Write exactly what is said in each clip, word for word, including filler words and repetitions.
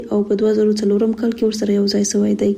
او په دوه زره څلور کال کې ورسره یو ځای شوی دی.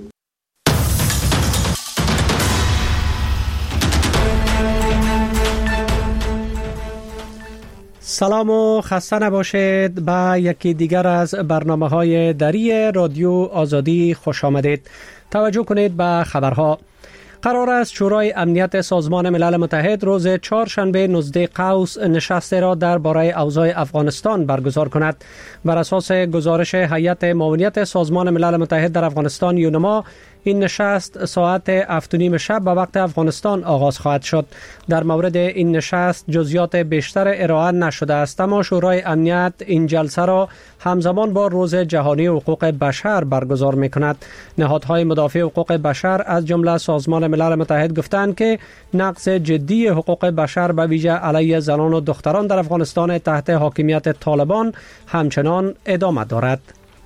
سلام و خسته نباشید. به یکی دیگر از برنامه‌های دری رادیو آزادی خوش آمدید. توجه کنید به خبرها. قرار است شورای امنیت سازمان ملل متحد روز چهارشنبه نوزدهم قوس نشست را درباره اوضاع افغانستان برگزار کند. بر اساس گزارش هیئت معاونیت سازمان ملل متحد در افغانستان یونما، این نشست ساعت هفت و نیم شب به وقت افغانستان آغاز خواهد شد. در مورد این نشست جزئیات بیشتر ارائه نشده است، اما شورای امنیت این جلسه را همزمان با روز جهانی حقوق بشر برگزار می کند. نهادهای مدافع حقوق بشر از جمله سازمان ملل متحد گفتند که نقض جدی حقوق بشر به ویژه علیه زنان و دختران در افغانستان تحت حاکمیت طالبان همچنان ادامه دارد.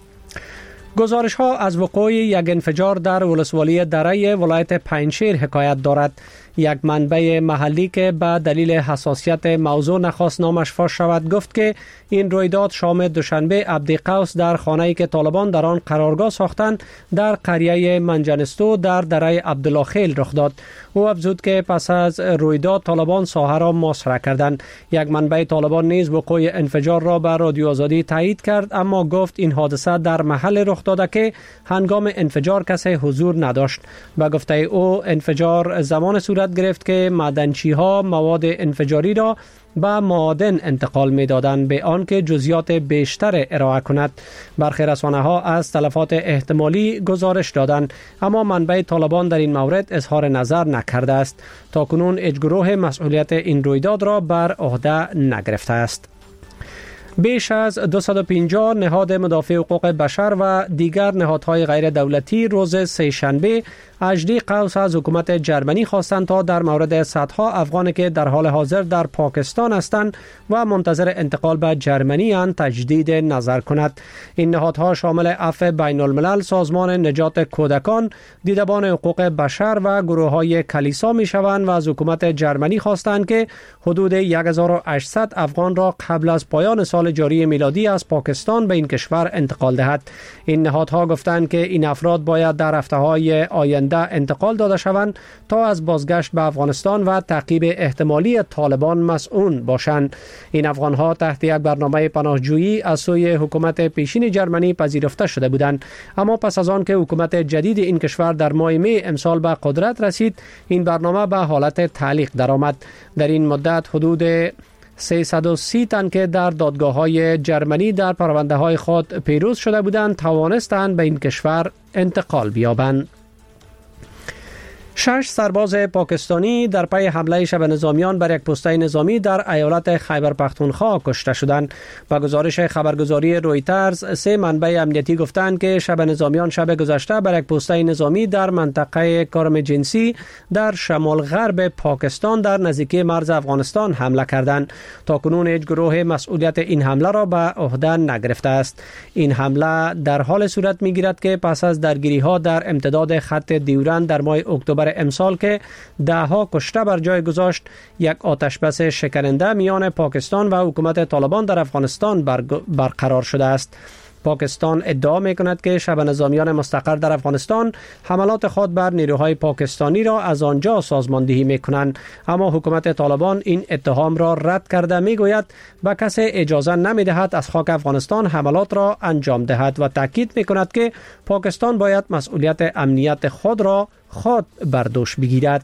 گزارش ها از وقوع یک انفجار در ولسوالی دره ولایت پنجشیر حکایت دارد. یک منبع محلی که به دلیل حساسیت موضوع نخواست نامش فاش شود گفت که این رویداد شام دوشنبه عبدی قوس در خانه‌ای که طالبان در آن قرارگاه ساختند در قریه منجنستو در دره عبدالله خیل رخ داد. او افزود که پس از رویداد طالبان ساحه را محاصره کردند. یک منبع طالبان نیز وقوع انفجار را به رادیو آزادی تایید کرد، اما گفت این حادثه در محل رخ داده که هنگام انفجار کسی حضور نداشت. به گفته او انفجار زمان صورت گرفت که معدنچی‌ها مواد انفجاری را به معادن انتقال می‌دادند به آنکه جزئیات بیشتر ارائه کند. برخی رسانه‌ها از تلفات احتمالی گزارش دادند، اما منبع طالبان در این مورد اظهار نظر نکرده است. تاکنون هیچ گروه مسئولیت این رویداد را بر عهده نگرفته است. بیش از دویست و پنجاه نهاد مدافع حقوق بشر و دیگر نهادهای غیر دولتی روز سه‌شنبه عبدی قوس از حکومت جرمنی خواستند تا در مورد صدها افغانی که در حال حاضر در پاکستان هستند و منتظر انتقال به جرمنی اند تجدید نظر کند. این نهادها شامل عفو بین الملل، سازمان نجات کودکان، دیدبان حقوق بشر و گروه‌های کلیسا می‌شوند و از حکومت جرمنی خواستند که حدود هزار و هشتصد افغان را قبل از پایان سال جاری میلادی از پاکستان به این کشور انتقال دهد. این نهادها گفتند که این افراد باید در هفته‌های آینده انتقال داده شوند تا از بازگشت به افغانستان و تعقیب احتمالی طالبان مسئول باشند. این افغانها تحت یک برنامه پناهجویی از سوی حکومت پیشین جرمنی پذیرفته شده بودند، اما پس از آن که حکومت جدید این کشور در ماه می امسال به قدرت رسید، این برنامه به حالت تعلیق درآمد. در این مدت حدود سیصد و سی تن که در دادگاه‌های جرمنی در پرونده‌های خود پیروز شده بودند توانستند به این کشور انتقال بیابند. شش سرباز پاکستانی در پی حمله شب نظامیان بر یک پسته نظامی در ایالت خیبر پختونخوا کشته شدند. با گزارش خبرگزاری رویترز، سه منبع امنیتی گفتند که شب نظامیان شب گذشته بر یک پسته نظامی در منطقه کارم جنسی در شمال غرب پاکستان در نزدیکی مرز افغانستان حمله کردند. تاکنون هیچ گروه مسئولیت این حمله را به عهده نگرفته است. این حمله در حال صورت می‌گیرد که پس از درگیری‌ها در امتداد خط دیورند در ماه اکتبر امسال که ده ها کشته بر جای گذاشت، یک آتش بس شکننده میان پاکستان و حکومت طالبان در افغانستان برقرار شده است. پاکستان ادعا می کند که شب نظامیان مستقر در افغانستان حملات خود بر نیروهای پاکستانی را از آنجا سازماندهی می کنند، اما حکومت طالبان این اتهام را رد کرده می گوید به کسی اجازه نمی دهد از خاک افغانستان حملات را انجام دهد و تاکید می کند که پاکستان باید مسئولیت امنیت خود را خود بر دوش بگیرد.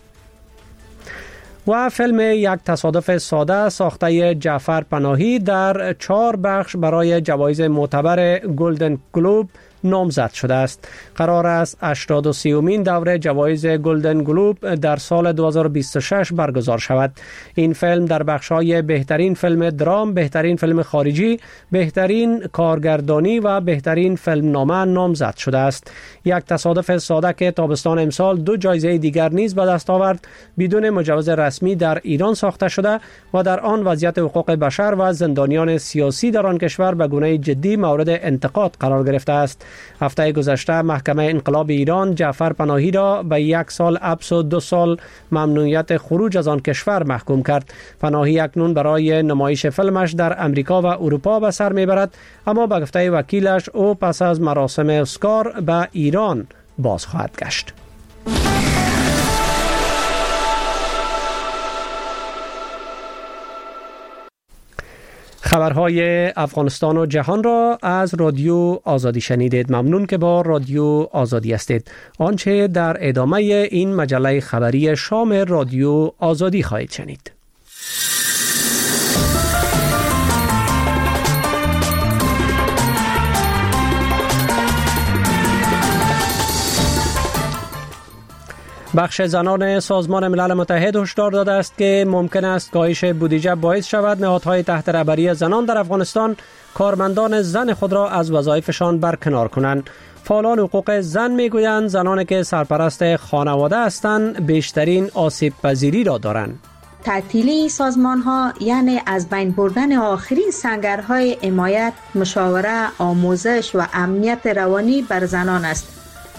و فیلم یک تصادف ساده ساخته جعفر پناهی در چهار بخش برای جوایز معتبر گلدن گلوب نامزد شده است. قرار است هشتاد و سومین دوره جوایز گلدن گلوب در سال دو هزار و بیست و شش برگزار شود. این فیلم در بخش‌های بهترین فیلم درام، بهترین فیلم خارجی، بهترین کارگردانی و بهترین فیلم نامه نامزد شده است. یک تصادف ساده که تابستان امسال دو جایزه دیگر نیز به دست آورد، بدون مجوز رسمی در ایران ساخته شده و در آن وضعیت حقوق بشر و زندانیان سیاسی در آن کشور به گونه جدی مورد انتقاد قرار گرفته است. هفته گذشته محکمه انقلاب ایران جعفر پناهی را به یک سال حبس و دو سال ممنوعیت خروج از آن کشور محکوم کرد. پناهی اکنون برای نمایش فیلمش در امریکا و اروپا به سر میبرد، اما به گفته وکیلش او پس از مراسم اسکار به ایران باز خواهد گشت. خبرهای افغانستان و جهان را از رادیو آزادی شنیدید. ممنون که با رادیو آزادی هستید. آنچه در ادامه این مجله خبری شام رادیو آزادی خواهید شنید. بخش زنان سازمان ملل متحد هشدار داده است که ممکن است کاهش بودجه باعث شود نهادهای تحت رهبری زنان در افغانستان کارمندان زن خود را از وظایفشان برکنار کنند. فعالان حقوق زن میگویند زنانی که سرپرست خانواده هستند بیشترین آسیب پذیری را دارند. تعطیلی سازمان ها یعنی از بین بردن آخرین سنگرهای حمایت، مشاوره، آموزش و امنیت روانی بر زنان است.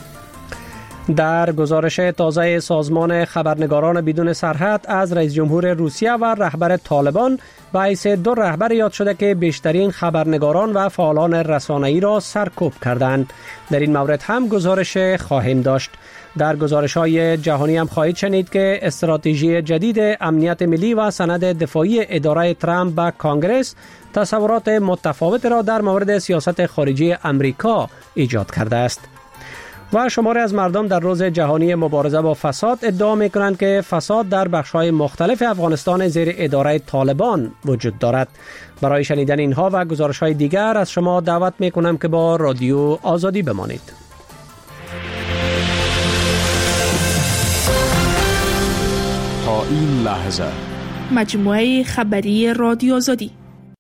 در گزارش تازه سازمان خبرنگاران بدون سرحد از رئیس جمهور روسیه و رهبر طالبان به حیث دو رهبر یاد شده که بیشترین خبرنگاران و فعالان رسانه‌ای را سرکوب کردند. در این مورد هم گزارش خواهیم داشت. در گزارش‌های جهانی هم خواهید شنید که استراتژی جدید امنیت ملی و سند دفاعی اداره ترامپ به کانگرس تصورات متفاوت را در مورد سیاست خارجی امریکا ایجاد کرده است. و شماری از مردم در روز جهانی مبارزه با فساد ادعا می کنند که فساد در بخش‌های مختلف افغانستان زیر اداره طالبان وجود دارد. برای شنیدن اینها و گزارش‌های دیگر از شما دعوت می کنم که با رادیو آزادی بمانید. تا این لحظه مجموعه خبری رادیو آزادی.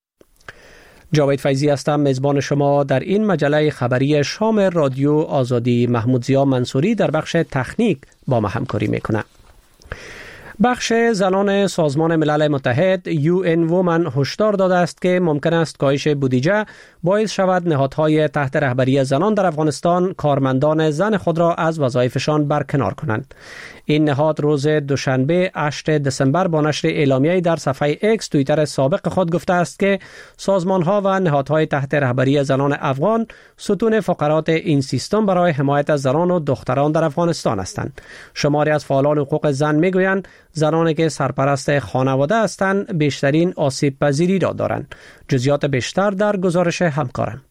جاوید فیضی هستم، میزبان شما در این مجله خبری شام رادیو آزادی. محمود ضیا منصوری در بخش تکنیک با ما همکاری میکنه. بخش زنان سازمان ملل متحد یو ان وومن هشدار داده است که ممکن است کاهش بودجه باعث شود نهادهای تحت رهبری زنان در افغانستان کارمندان زن خود را از وظایفشان برکنار کنند. این نهاد روز دوشنبه هشتم دسامبر با نشر اعلامیه‌ای در صفحه اکس توییتر سابق خود گفته است که سازمان‌ها و نهادهای تحت رهبری زنان افغان ستون فقرات این سیستم برای حمایت از زنان و دختران در افغانستان هستند. شماری از فعالان حقوق زن میگویند زنانی که سرپرست خانواده هستند بیشترین آسیب پذیری را دارند. جزئیات بیشتر در گزارش همکارم.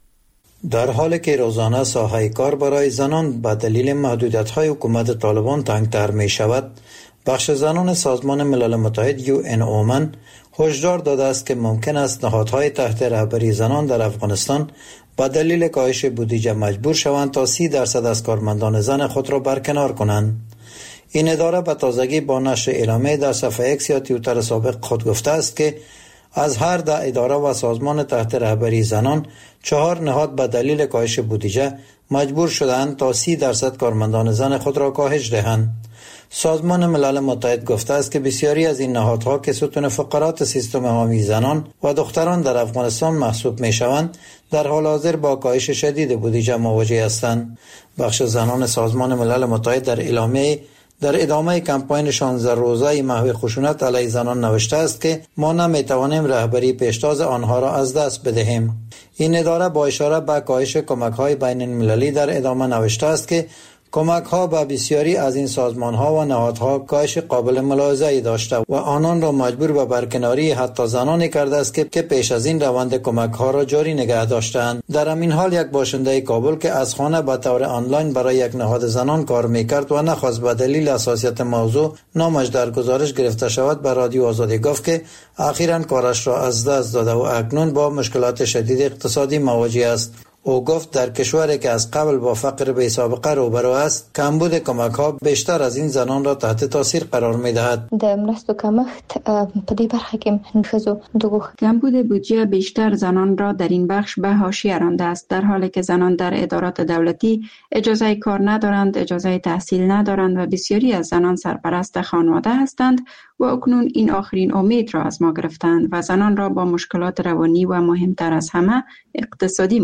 در حالی که روزانه ساحه کار برای زنان به دلیل محدودیت‌های حکومت طالبان تنگتر می شود، بخش زنان سازمان ملل متحد یو ان وومن هشدار داده است که ممکن است نهادهای تحت رهبری زنان در افغانستان به دلیل کاهش بودجه مجبور شوند تا سی درصد از کارمندان زن خود را برکنار کنند. این اداره به تازگی با نشر اعلامیه در صفحه اکس یا توییتر سابق خود گفته است که از هر ده اداره و سازمان تحت رهبری زنان چهار نهاد به دلیل کاهش بودجه مجبور شدند تا سی درصد کارمندان زن خود را کاهش دهند. سازمان ملل متحد گفته است که بسیاری از این نهادها که ستون فقرات سیستم حامی زنان و دختران در افغانستان محسوب می شوند در حال حاضر با کاهش شدید بودجه مواجه هستند. بخش زنان سازمان ملل متحد در اعلامیه در ادامه کمپاین شانزده روزه محو خشونت علیه زنان نوشته است که ما نمیتوانیم رهبری پیشتاز آنها را از دست بدهیم. این اداره با اشاره به کاهش کمک‌های بین المللی در ادامه نوشته است که کمک‌ها به بسیاری از این سازمان‌ها و نهادها کاهش قابل ملاحظه‌ای داشته و آنان را مجبور به برکناری حتی زنانی کرده است که پیش از این روند کمک‌ها را جاری نگه داشتند. در همین حال یک باشنده کابل که از خانه به طور آنلاین برای یک نهاد زنان کار می‌کرد و نخواست به دلیل حساسیت موضوع نامش در گزارش گرفته شود به رادیو آزادی گفت که اخیراً کارش را از دست داده و اکنون با مشکلات شدید اقتصادی مواجه است. او گفت در کشوری که از قبل با فقر بی سابقه روبرو است، کمبود کمک‌ها بیشتر از این زنان را تحت تاثیر قرار می‌دهد. د مرستو کمښت په دې برخه کې ښځو د کمبود بودجه بیشتر زنان را در این بخش به حاشیه رانده است، در حالی که زنان در ادارات دولتی اجازه کار ندارند، اجازه تحصیل ندارند و بسیاری از زنان سرپرست خانواده هستند و اکنون این آخرین امید را از ما گرفتند و زنان را با مشکلات روانی و مهمتر از همه اقتصادی مواجه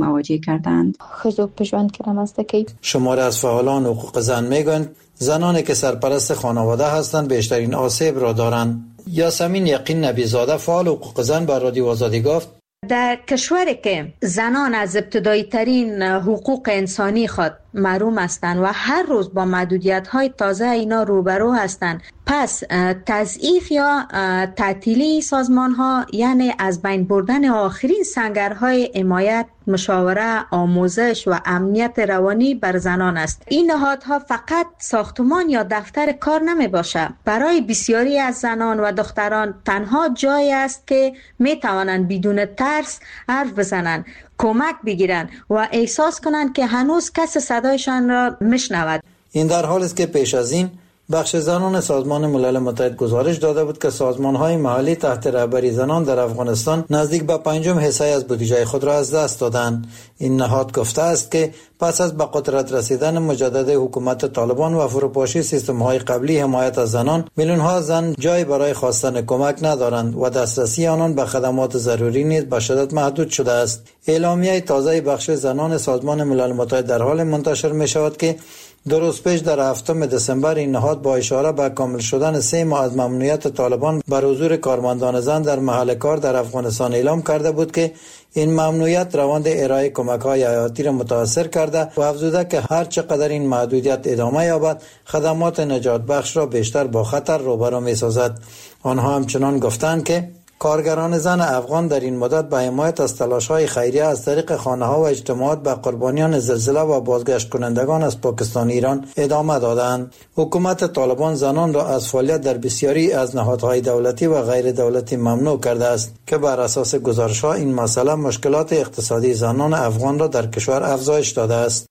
کردند. خزو پژوند کردم است که شماره از فعالان حقوق زن میگویند زنانی که سرپرست خانواده هستند بیشترین آسیب را دارند. یاسمین یقین نبیزاده فعال حقوق زن بر رادیو آزادی گفت در کشوری که زنان از ابتدایی ترین حقوق انسانی خود محروم هستند و هر روز با محدودیت های تازه اینا روبرو هستند، پس تضعیف یا تعطیلی سازمان ها یعنی از بین بردن آخرین سنگرهای حمایت، مشاوره، آموزش و امنیت روانی بر زنان است. این نهادها فقط ساختمان یا دفتر کار نمی باشه. برای بسیاری از زنان و دختران تنها جایی است که می توانند بدون ترس حرف بزنند، کمک بگیرند و احساس کنند که هنوز کس صدایشان را میشنود. این در حالی است که پیش از این بخش زنان سازمان ملل متحد گزارش داده بود که سازمان‌های محلی تحت رهبری زنان در افغانستان نزدیک به پنجم حصه از بودجه خود را از دست دادند. این نهاد گفته است که پس از به قدرت رسیدن مجدد حکومت طالبان و فروپاشی سیستم‌های قبلی حمایت از زنان، میلیون‌ها زن جای برای خواستن کمک ندارند و دسترسی آنان به خدمات ضروری نیز به شدت محدود شده است. اعلامیه تازه بخش زنان سازمان ملل متحد در حال منتشر می‌شود که دو روز پیش در هفتم دسامبر این نهاد با اشاره به کامل شدن سه ماه از ممنوعیت طالبان بر حضور کارمندان زن در محل کار در افغانستان اعلام کرده بود که این ممنوعیت روند ارائه کمک‌های حیاتی را متاثر کرده و افزوده که هر چقدر این محدودیت ادامه یابد خدمات نجات بخش را بیشتر با خطر روبرو می‌سازد. آنها همچنان گفتند که کارگران زن افغان در این مدت به حمایت از تلاش‌های خیریه از طریق خانه‌ها و اجتماعات به قربانیان زلزله و بازگشت کنندگان از پاکستان ایران ادامه دادند. حکومت طالبان زنان را از فعالیت در بسیاری از نهادهای دولتی و غیر دولتی ممنوع کرده است که بر اساس گزارش‌ها این مسئله مشکلات اقتصادی زنان افغان را در کشور افزایش داده است.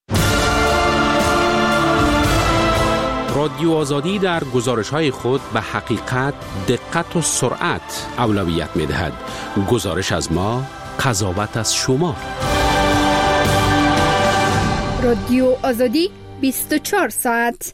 رادیو آزادی در گزارش‌های خود به حقیقت، دقت و سرعت اولویت می‌دهد. گزارش از ما، قضاوت از شما. رادیو آزادی بیست و چهار ساعت.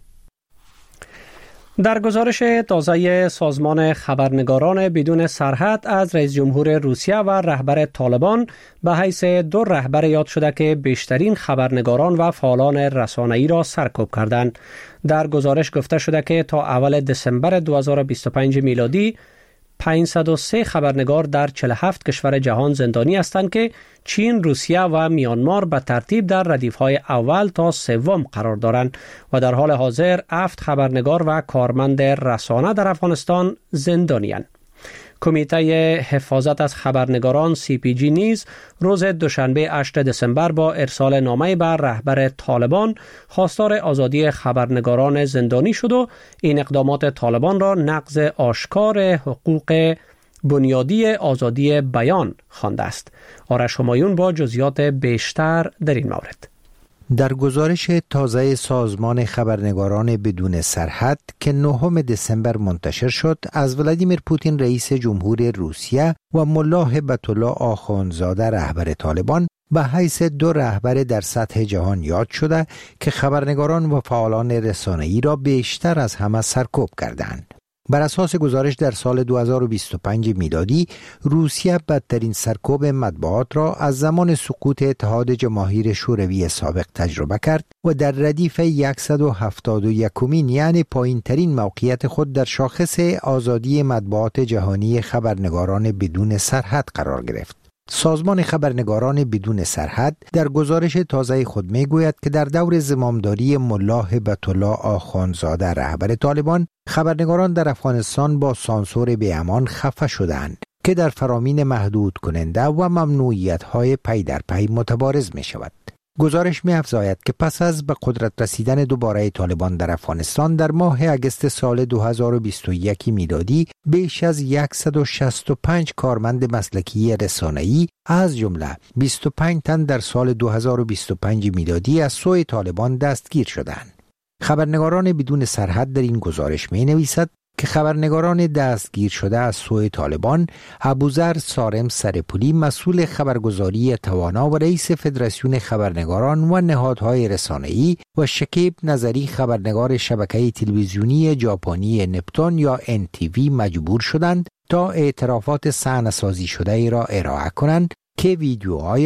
در گزارش تازه سازمان خبرنگاران بدون سرحد از رئیس جمهور روسیه و رهبر طالبان به حیث دو رهبر یاد شده که بیشترین خبرنگاران و فعالان رسانه‌ای را سرکوب کردند. در گزارش گفته شده که تا اول دسامبر دو هزار و بیست و پنج میلادی پانصد و سه خبرنگار در چهل و هفت کشور جهان زندانی هستند که چین، روسیه و میانمار به ترتیب در ردیف‌های اول تا سوم قرار دارند و در حال حاضر هفت خبرنگار و کارمند رسانه در افغانستان زندانی‌اند. کمیته حفاظت از خبرنگاران سی پی جی نیز روز دوشنبه هشتم دسامبر با ارسال نامه بر رهبر طالبان خواستار آزادی خبرنگاران زندانی شد و این اقدامات طالبان را نقض آشکار حقوق بنیادی آزادی بیان خوانده است. آرش همایون با جزئیات بیشتر در این مورد. در گزارش تازه سازمان خبرنگاران بدون سرحد که نهم دسامبر منتشر شد، از ولادیمیر پوتین رئیس جمهور روسیه و ملا هبت الله آخوندزاده رهبر طالبان به حیث دو رهبر در سطح جهان یاد شده که خبرنگاران و فعالان رسانه‌ای را بیشتر از همه سرکوب کردند. بر اساس گزارش در سال دو هزار و بیست و پنج میلادی روسیه بدترین سرکوب مطبوعات را از زمان سقوط اتحاد جماهیر شوروی سابق تجربه کرد و در ردیف صد و هفتاد و یک یعنی پایین ترین موقعیت خود در شاخص آزادی مطبوعات جهانی خبرنگاران بدون سرحد قرار گرفت. سازمان خبرنگاران بدون سرحد در گزارش تازه خود میگوید که در دور زمامداری ملا هبت الله آخوندزاده رهبر طالبان، خبرنگاران در افغانستان با سانسور بی‌امان خفه شدند که در فرامین محدود کننده و ممنوعیت‌های پی در پی متبارز می شود. گزارش می افزاید که پس از به قدرت رسیدن دوباره طالبان در افغانستان در ماه اگست سال دو هزار و بیست و یک میلادی بیش از صد و شصت و پنج کارمند مسلکی رسانه‌ای از جمله بیست و پنج تن در سال دو هزار و بیست و پنج میلادی از سوی طالبان دستگیر شدند. خبرنگاران بدون سرحد در این گزارش می نویسد که خبرنگاران دستگیر شده از سوی طالبان ابوذر سارم سرپولی مسئول خبرگزاری توانا و رئیس فدراسیون خبرنگاران و نهادهای رسانه‌ای و شکیب نظری خبرنگار شبکه تلویزیونی ژاپنی نپتون یا ان تی وی مجبور شدند تا اعترافات صحنه‌سازی شده ای را ارائه کنند که ویدیوهای آن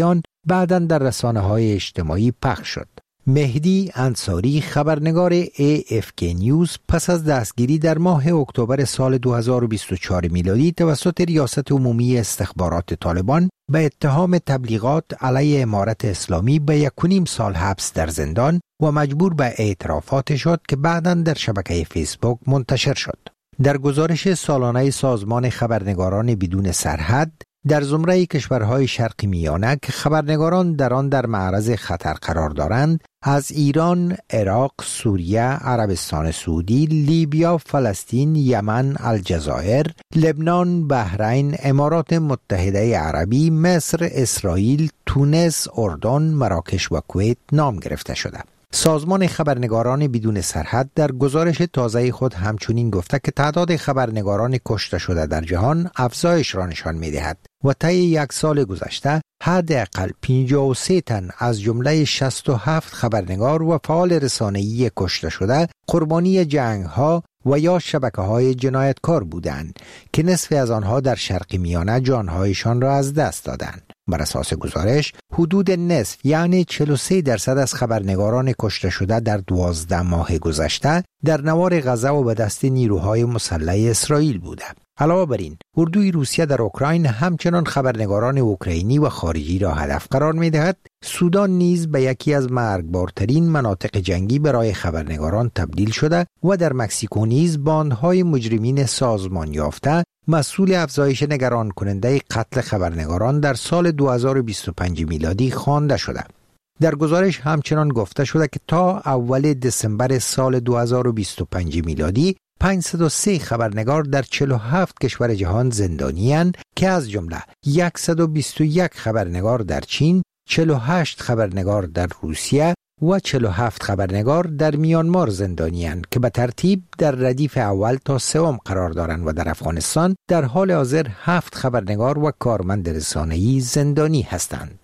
بعداً در رسانه‌های اجتماعی پخش شد. مهدی انصاری خبرنگار ای اف کی نیوز پس از دستگیری در ماه اکتبر سال دو هزار و بیست و چهار میلادی توسط ریاست عمومی استخبارات طالبان به اتهام تبلیغات علیه امارت اسلامی به یک و نیم سال حبس در زندان و مجبور به اعترافات شد که بعداً در شبکه فیسبوک منتشر شد. در گزارش سالانه سازمان خبرنگاران بدون سرحد در زمره کشورهای شرق میانه که خبرنگاران در آن در معرض خطر قرار دارند، از ایران، عراق، سوریه، عربستان سعودی، لیبیا، فلسطین، یمن، الجزایر، لبنان، بحرین، امارات متحده عربی، مصر، اسرائیل، تونس، اردن، مراکش و کویت نام گرفته شده. سازمان خبرنگاران بدون سرحد در گزارش تازه خود همچنین گفته که تعداد خبرنگاران کشته شده در جهان افزایش را نشان می‌دهد و طی یک سال گذشته حداقل پنجاه و سه تن از جمله شصت و هفت خبرنگار و فعال رسانه‌ای کشته شده قربانی جنگ‌ها و یا شبکه‌های جنایتکار بودند که نصف از آنها در شرق میانه جانهایشان را از دست دادند. بر اساس گزارش حدود نصف یعنی چهل و سه درصد از خبرنگاران کشته شده در دوازده ماه گذشته در نوار غزه و به دست نیروهای مسلح اسرائیل بودند. علاوه بر این، اردوی روسیه در اوکراین همچنان خبرنگاران اوکراینی و خارجی را هدف قرار می‌دهد. سودان نیز به یکی از مرگبارترین مناطق جنگی برای خبرنگاران تبدیل شده و در مکزیکو نیز باندهای مجرمین سازمان یافته مسئول افزایش نگران کننده قتل خبرنگاران در سال دو هزار و بیست و پنج میلادی خوانده شده. در گزارش همچنان گفته شده که تا اول دسامبر سال دو هزار و بیست و پنج میلادی پانصد و سه خبرنگار در چهل و هفت کشور جهان زندانی‌اند که از جمله صد و بیست و یک خبرنگار در چین، چهل و هشت خبرنگار در روسیه و چهل و هفت خبرنگار در میانمار زندانی‌اند که به ترتیب در ردیف اول تا سوم قرار دارند و در افغانستان در حال حاضر هفت خبرنگار و کارمند رسانه‌ای زندانی هستند.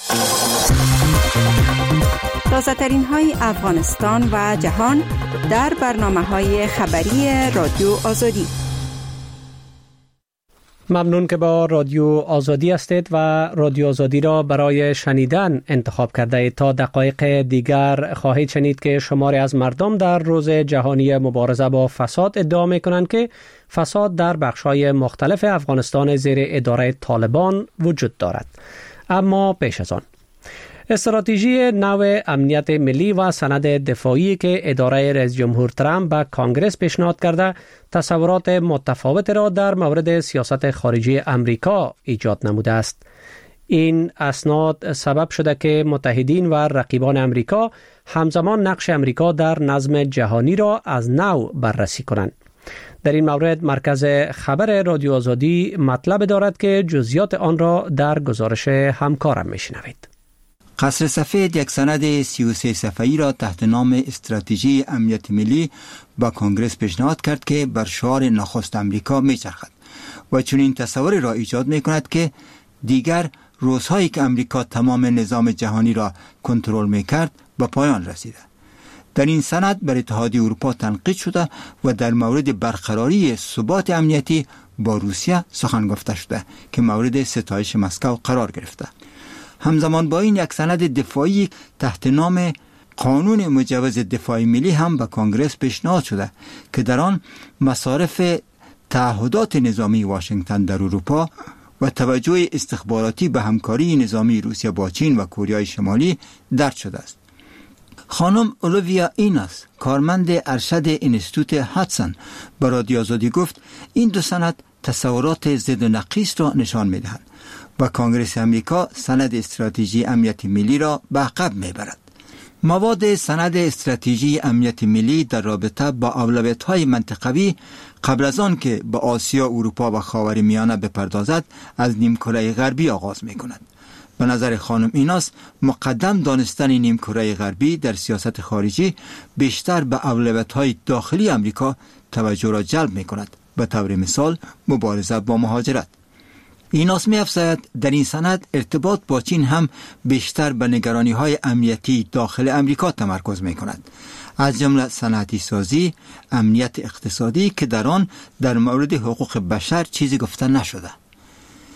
تازه‌ترین های افغانستان و جهان در برنامه‌های خبری رادیو آزادی. ممنون که با رادیو آزادی هستید و رادیو آزادی را برای شنیدن انتخاب کرده اید. تا دقایق دیگر خواهید شنید که شماری از مردم در روز جهانی مبارزه با فساد ادعا می کنند که فساد در بخش‌های مختلف افغانستان زیر اداره طالبان وجود دارد. اما پیش از آن استراتژی نو امنیت ملی و سند دفاعی که اداره رئیس جمهور ترامپ به کانگرس پیشنهاد کرده تصورات متفاوت را در مورد سیاست خارجی امریکا ایجاد نموده است. این اسناد سبب شده که متحدین و رقیبان امریکا همزمان نقش امریکا در نظم جهانی را از نو بررسی کنند. در این مورد مرکز خبر رادیو آزادی مطلب دارد که جزئیات آن را در گزارش همکارم میشنوید. قصر سفید یک سند سی و سه صفحه‌ای را تحت نام استراتژی امنیت ملی با کنگرس پیشنهاد کرد که بر شعار نخست امریکا میچرخد و چنین تصوری را ایجاد میکند که دیگر روزهایی که امریکا تمام نظام جهانی را کنترل میکرد به پایان رسیده. در این سند بر اتحادیه اروپا تنقید شده و در مورد برقراری ثبات امنیتی با روسیه سخن گفته شده که مورد ستایش مسکو قرار گرفته. همزمان با این یک سند دفاعی تحت نام قانون مجوز دفاع ملی هم به کنگرس پیشنهاد شده که در آن مصارف تعهدات نظامی واشنگتن در اروپا و توجه استخباراتی به همکاری نظامی روسیه با چین و کره شمالی درج شده است. خانم اولویا ایناس، کارمند ارشد اینستیتوت هاتسون، به رادیو آزادی گفت این دو سند تصورات ضد و نقیض را نشان می‌دهند و کانگرس امریکا سند استراتژی امنیت ملی را به عقب می‌برد. مواد سند استراتژی امنیت ملی در رابطه با اولویت‌های منطقوی قبل از آن که به آسیا، اروپا و خاورمیانه بپردازد از نیمکره غربی آغاز می‌کند. به نظر خانم ایناس مقدم دانستن نیمکره غربی در سیاست خارجی بیشتر به اولویت‌های داخلی امریکا توجه را جلب می‌کند، به طور مثال مبارزه با مهاجرت. ایناس می‌افزاید در این سند ارتباط با چین هم بیشتر به نگرانی‌های امنیتی داخل امریکا تمرکز می‌کند، از جمله صنعتی سازی، امنیت اقتصادی که در آن در مورد حقوق بشر چیزی گفته نشده.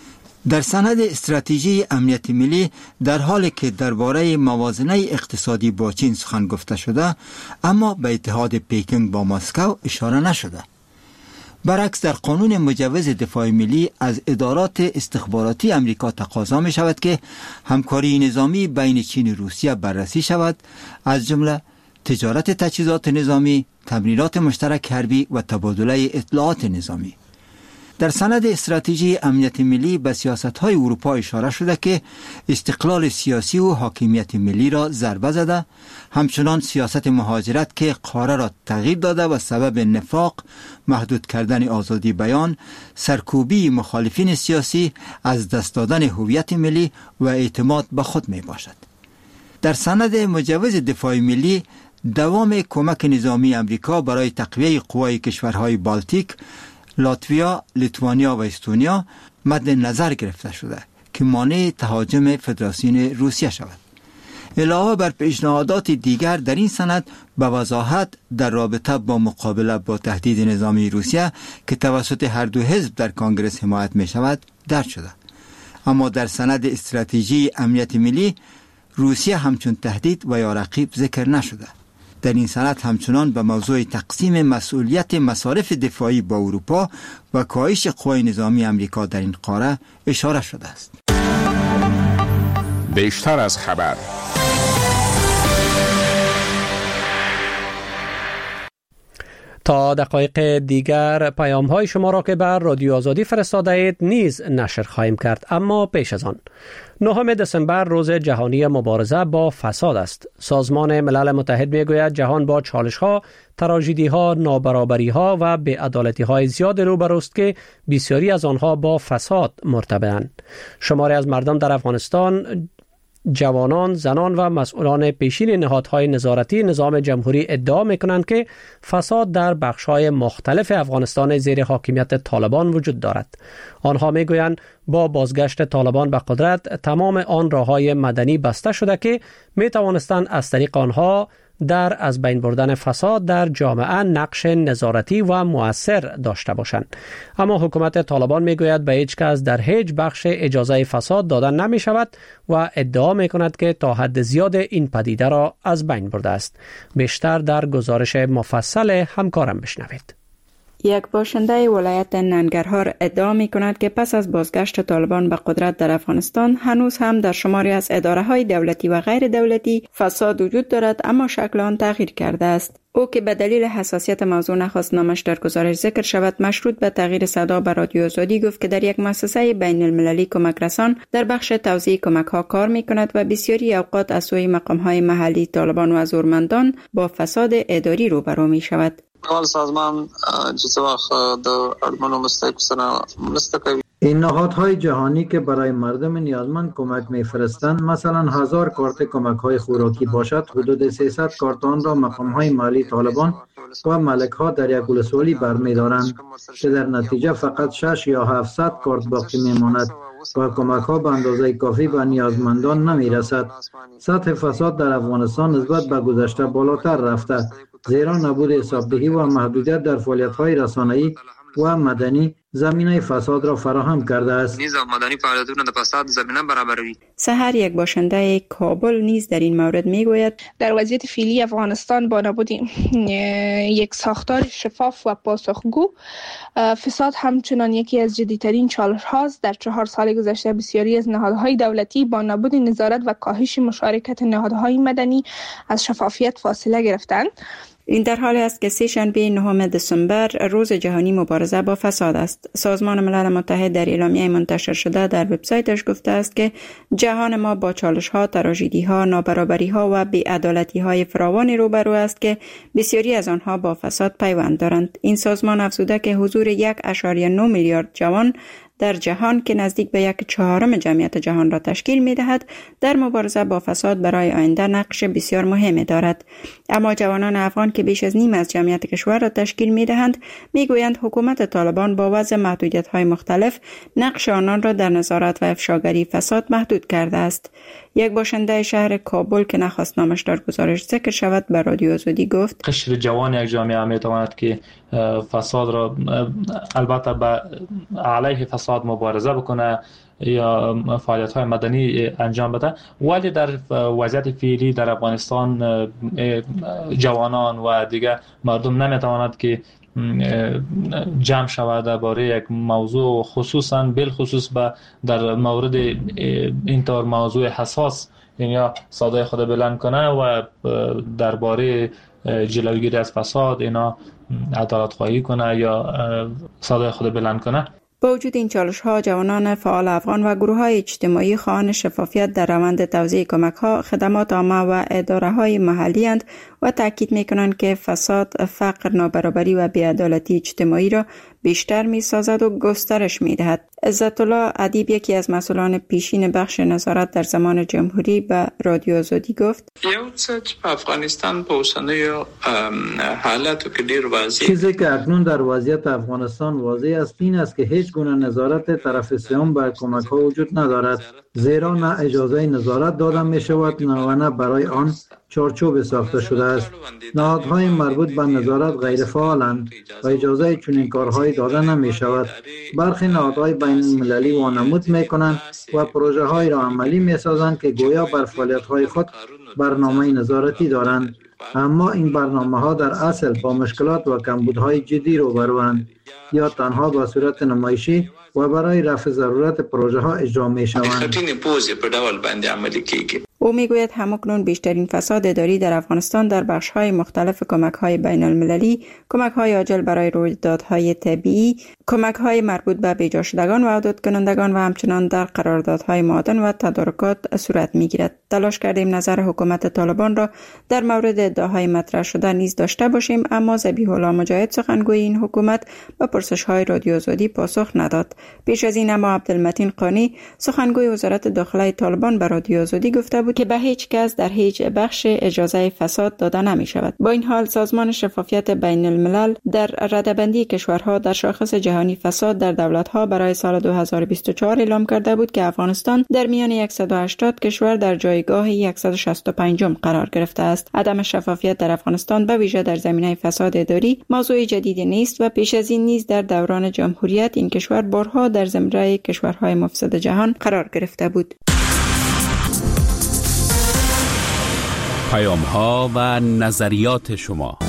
در سند استراتژی امنیت ملی در حالی که درباره موازنه اقتصادی با چین سخن گفته شده، اما به اتحاد پکینگ با مسکو اشاره نشده. برعکس در قانون مجوز دفاع ملی از ادارات استخباراتی امریکا تقاضا می شود که همکاری نظامی بین چین و روسیه بررسی شود، از جمله تجارت تجهیزات نظامی، تمرینات مشترک حربی و تبادله اطلاعات نظامی. در سند استراتژی امنیت ملی به سیاست‌های اروپا اشاره شده که استقلال سیاسی و حاکمیت ملی را ضربه زده، همچنان سیاست مهاجرت که قاره را تغییر داده و سبب نفاق، محدود کردن آزادی بیان، سرکوبی مخالفین سیاسی، از دست دادن هویت ملی و اعتماد به خود می باشد. در سند مجوز دفاع ملی دوام کمک نظامی امریکا برای تقویه قوای کشورهای بالتیک، لاتویا، لیتوانیا و استونیا مد نظر گرفته شده که مانع تهاجم فدراسیون روسیه شود. علاوه بر پیشنهادات دیگر در این سند به وضاحت در رابطه با مقابله با تهدید نظامی روسیه که توسط هر دو حزب در کنگره حمایت می شود درج شده. اما در سند استراتژی امنیت ملی روسیه همچون تهدید و یا رقیب ذکر نشده. در این سند همچنان به موضوع تقسیم مسئولیت مصارف دفاعی با اروپا و کاهش قوای نظامی امریکا در این قاره اشاره شده است. بیشتر از خبر. تا دقایق دیگر پیام های شما را که بر رادیو آزادی فرستاده اید نیز نشر خواهیم کرد، اما پیش از آن نهم دسامبر روز جهانی مبارزه با فساد است. سازمان ملل متحد می گوید جهان با چالش ها، تراژدی ها، نابرابری ها و بی‌عدالتی های زیاد روبروست که بسیاری از آنها با فساد مرتبطند. شماری از مردم در افغانستان، جوانان، زنان و مسئولان پیشین نهادهای نظارتی نظام جمهوری ادعا می‌کنند که فساد در بخش‌های مختلف افغانستان زیر حاکمیت طالبان وجود دارد. آنها می‌گویند با بازگشت طالبان به قدرت تمام آن راه‌های مدنی بسته شده که می‌توانستند از طریق آنها در از بین بردن فساد در جامعه نقش نظارتی و مؤثر داشته باشند. اما حکومت طالبان میگوید به هیچ کس در هیچ بخش اجازه فساد دادن نمی شود و ادعا می کند که تا حد زیاد این پدیده را از بین برده است. بیشتر در گزارش مفصل همکارم بشنوید. یک باشنده ولایت ننگرهار ادعا می کند که پس از بازگشت طالبان به قدرت در افغانستان هنوز هم در شماری از اداره های دولتی و غیر دولتی فساد وجود دارد، اما شکل آن تغییر کرده است. او که به دلیل حساسیت موضوع نخواست نامش در گزارش ذکر شود، مشروط به تغییر صدا به رادیو آزادی گفت که در یک مؤسسه بین المللی کمک رسان در بخش توزیع کمک ها کار می کند و بسیاری اوقات از سوی مقام های محلی طالبان و زورمندان با فساد اداری روبرو می شود. اول سازمان چې وخت د اړمنو مستحق سره مرسته کوي. این نهادهای جهانی که برای مردم نیازمند کمک می‌فرستند، مثلا هزار کارت کمک های خوراکی باشد، حدود سیصد کارتان را مقام های محلی طالبان و ملک ها در یک ولسوالی برمی‌دارند که در نتیجه فقط شش یا هفتصد کارت باقی میماند و کمک ها به اندازه کافی به نیازمندان نمیرسد. سطح فساد در افغانستان نسبت به گذشته بالاتر رفته، زیرا نبود حسابدهی و محدودیت در فعالیت های رسانه‌ای و مدنی زمینه فساد را فراهم کرده است. نظام مدنی فعالیتونه د فساد زمینه برابروي. سحر یک باشنده کابل نیز در این مورد میگوید در وضعیت فعلی افغانستان با نبود یک ساختار شفاف و پاسخگو، فساد همچنان یکی از جدی‌ترین چالش هاست. در چهار سال گذشته بسیاری از نهادهای دولتی با نبود نظارت و کاهش مشارکت نهادهای مدنی از شفافیت فاصله گرفتند. این در حالی است که سه شنبه نهم دسامبر روز جهانی مبارزه با فساد است. سازمان ملل متحد در اعلامیه منتشر شده در وبسایتش گفته است که جهان ما با چالش‌ها، تراژدی‌ها، نابرابری‌ها و بی‌عدالتی‌های فراوانی روبرو است که بسیاری از آنها با فساد پیوند دارند. این سازمان افزوده که حضور یک و نه میلیارد جوان در جهان که نزدیک به یک چهارم جمعیت جهان را تشکیل می دهد در مبارزه با فساد برای آینده نقش بسیار مهمی دارد. اما جوانان افغان که بیش از نیم از جمعیت کشور را تشکیل می دهند می گویند حکومت طالبان با وضع محدودیت های مختلف نقش آنان را در نظارت و افشاگری فساد محدود کرده است. یک باشنده شهر کابل که نخواست نامش در گزارش ذکر شود به رادیو آزادی گفت قشر جوان یک جامعه می تواند که فساد را البته به علیه فساد فساد مبارزه بکنه یا فعالیت های مدنی انجام بده، ولی در وضعیت فعلی در افغانستان جوانان و دیگه مردم نمیتواند که جمع شود درباره یک موضوع، خصوصا بالخصوص به در مورد اینطور موضوع حساس، یعنی صدای خود بلند کنه و درباره جلوگیری از فساد اینا عدالت خواهی کنه یا صدای خود بلند کنه. با وجود این چالش ها، جوانان فعال افغان و گروه های اجتماعی خواهان شفافیت در روند توزیع کمک ها، خدمات عامه و اداره های محلی اند و تاکید می کنند که فساد، فقر، نابرابری و بی‌عدالتی اجتماعی را بیشتر می سازد و گسترش می دهد. عزت الله ادیب، یکی از مسئولان پیشین بخش نظارت در زمان جمهوری، به رادیو آزادی گفت: یو څه په افغانستان په اوسنیو حالاتو کې ډیر واضح چیزی که اکنون در وضعیت افغانستان واضح است این است که هیچ گونه نظارت طرف سوم بر کمک ها وجود ندارد، زیرا نه اجازه نظارت داده می شود و نه برای آن چارچوب ساخته شده است. نهادهای مربوط به نظارت غیر فعالند و اجازه چنین کارهایی داده نمی شود. برخی نهادهای بین المللی وانمود می کنند و پروژه های را عملی می سازند که گویا بر فعالیت های خود برنامه نظارتی دارند، اما این برنامه ها در اصل با مشکلات و کمبودهای جدی روبروند یا تنها به صورت نمایشی و برای رفع ضرورت پروژه ها اجرا می شوند. او میگوید همکنون بیشترین فساد اداری در افغانستان در بخش‌های مختلف کمک‌های بین المللی، کمک‌های عاجل برای رویدادهای طبیعی، کمک‌های مربوط به بیجا شدگان و عودت کنندگان و همچنان در قراردادهای معادن و تدارکات صورت می‌گیرد. تلاش کردیم نظر حکومت طالبان را در مورد ادعاهای مطرح شده نیز داشته باشیم، اما ذبیح الله مجاهد، سخنگوی این حکومت، به پرسش‌های رادیو آزادی پاسخ نداد. پیش از این اما عبدالمتین قانی، سخنگوی وزارت داخله طالبان، به رادیو آزادی گفته بود که به هیچ کس در هیچ بخش اجازه فساد داده نمی شود. با این حال سازمان شفافیت بین الملل در رده‌بندی کشورها در شاخص جهانی فساد در دولت‌ها برای سال دو هزار و بیست و چهار اعلام کرده بود که افغانستان در میان صد و هشتاد کشور در جایگاه صد و شصت و پنج قرار گرفته است. عدم شفافیت در افغانستان به ویژه در زمینه فساد اداری موضوع جدیدی نیست و پیش از این نیز در دوران جمهوریت این کشور بارها در زمره کشورهای مفسد جهان قرار گرفته بود. پیام ها و نظریات شما.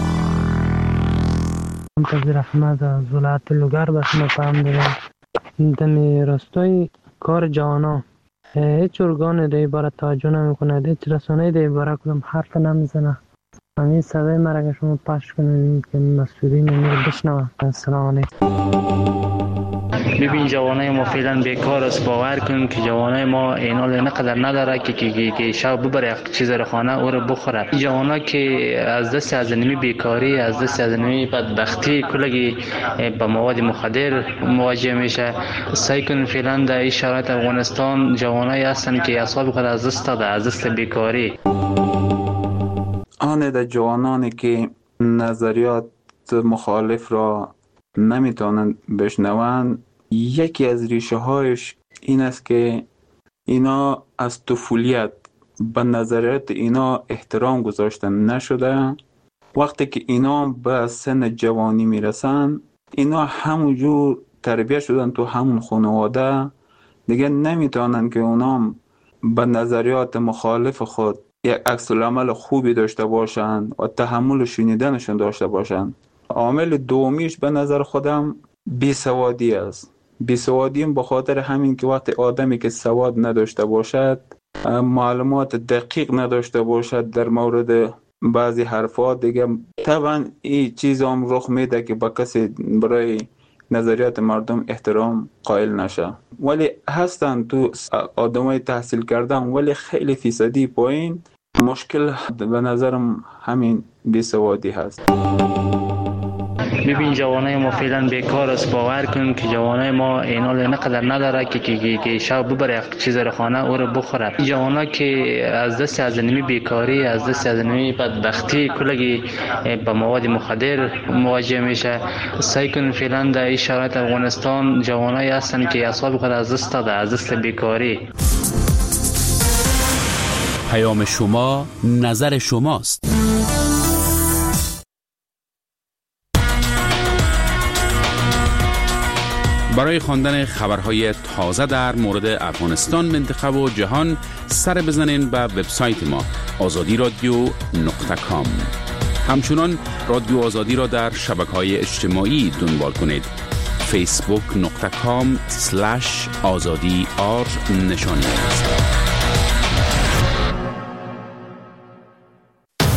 منتظر احمد از ولایت لوگر به شما پیام دادم. دمی راستای کار جوانا هیچ ارگان در عبارت توجه نمی کند، هیچ رسانه در عبارت کدام حرف نمیزنه. همین صدای مرا که شما پخش کنید که مسئولین رو بشنوه. السلام علیکم. ببین جوانای ما فعلا بیکار است. باور کن که جوانای ما اینا نقدر نداره که که که شب ببره چیز رو خانه او رو بخوره. جوانا که از دست از نمی بیکاری، از دست از نمی بدبختی کلگی با مواد مخدر مواجه میشه. سعی کن فعلا در این شرایط افغانستان جوانای هستن که اعصاب خود از دست داده، از دست بیکاری. آن در جوانانی که نظریات مخالف را نمیتونن بشنون، یکی از ریشه هایش این است که اینا از طفولیت به نظریات اینا احترام گذاشتن نشده. وقتی که اینا به سن جوانی میرسن، اینا همونجور تربیت شدن تو همون خانواده، دیگه نمیتونن که اونا به نظریات مخالف خود یک عکس العمل خوبی داشته باشن و تحمل شنیدنشون داشته باشن. عامل دومیش به نظر خودم بیسوادی است. بیسوادی به خاطر همین که وقتی آدمی که سواد نداشته باشد، معلومات دقیق نداشته باشد در مورد بعضی حرفات، دیگه طبعا این چیز هم رخ میده که با کسی برای نظریات مردم احترام قائل نشه. ولی هستن تو آدمای تحصیل کردن ولی خیلی فیصدی پایین. مشکل به نظرم همین بیسوادی هست. ببین جوانای ما فعلا بیکار است. باور کن که جوانای ما اینا نقدر نداره که که که شب ببره چیز رو خانه او رو بخوره. جوانا که از دست از نمی بیکاری، از دست از نمی بدبختی کلگی با مواد مخدر مواجه میشه. سعی کن فعلا در این شرایط افغانستان جوانای هستن که اعصاب خود از دست داده، از دست بیکاری. پیام شما، نظر شماست. برای خواندن خبرهای تازه در مورد افغانستان، منطقه و جهان سر بزنین به وبسایت ما آزادی رادیو نقطه کام. همچنان رادیو آزادی را در شبکه‌های اجتماعی دنبال کنید. فیسبوک نقطه کام سلش آزادی آر نشانی است.